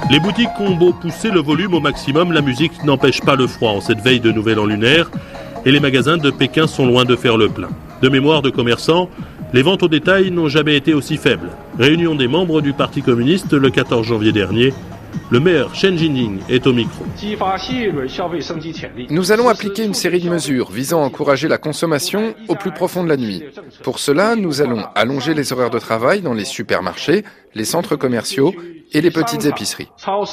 Les boutiques ont beau pousser le volume au maximum, la musique n'empêche pas le froid en cette veille de Nouvel An lunaire et les magasins de Pékin sont loin de faire le plein. De mémoire de commerçants, les ventes au détail n'ont jamais été aussi faibles. Réunion des membres du Parti communiste le 14 janvier dernier. Le maire Chen Jining est au micro. Nous allons appliquer une série de mesures visant à encourager la consommation au plus profond de la nuit. Pour cela, nous allons allonger les horaires de travail dans les supermarchés, les centres commerciaux et les petites épiceries.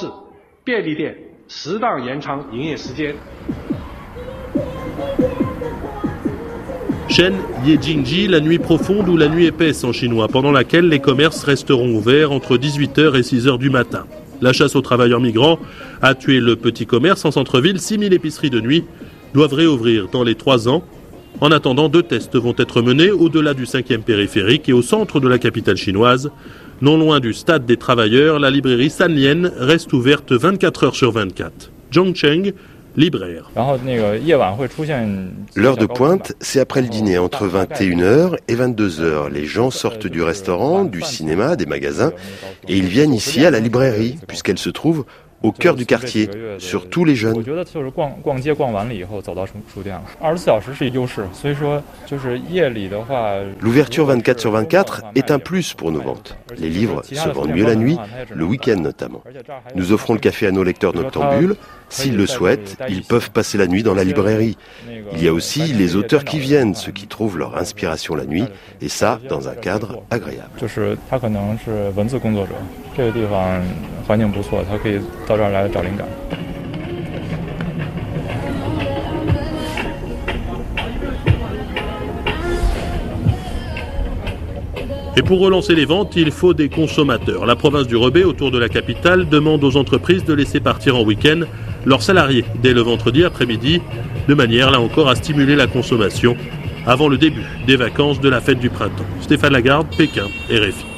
Shen Yejingji, la nuit profonde ou la nuit épaisse en chinois, pendant laquelle les commerces resteront ouverts entre 18h et 6h du matin. La chasse aux travailleurs migrants a tué le petit commerce en centre-ville. 6000 épiceries de nuit doivent réouvrir dans les 3 ans. En attendant, 2 tests vont être menés au-delà du 5e périphérique et au centre de la capitale chinoise. Non loin du stade des travailleurs, la librairie Sanlian reste ouverte 24 heures sur 24. Zhong Cheng, libraire. L'heure de pointe, c'est après le dîner, entre 21h et 22h. Les gens sortent du restaurant, du cinéma, des magasins, et ils viennent ici à la librairie, puisqu'elle se trouve au cœur du quartier, surtout les jeunes. L'ouverture 24 sur 24 est un plus pour nos ventes. Les livres se vendent mieux la nuit, le week-end notamment. Nous offrons le café à nos lecteurs noctambules. S'ils le souhaitent, ils peuvent passer la nuit dans la librairie. Il y a aussi les auteurs qui viennent, ceux qui trouvent leur inspiration la nuit, et ça dans un cadre agréable. Et pour relancer les ventes, il faut des consommateurs. La province du Hebei, autour de la capitale, demande aux entreprises de laisser partir en week-end leurs salariés dès le vendredi après-midi, de manière là encore à stimuler la consommation avant le début des vacances de la fête du printemps. Stéphane Lagarde, Pékin, RFI.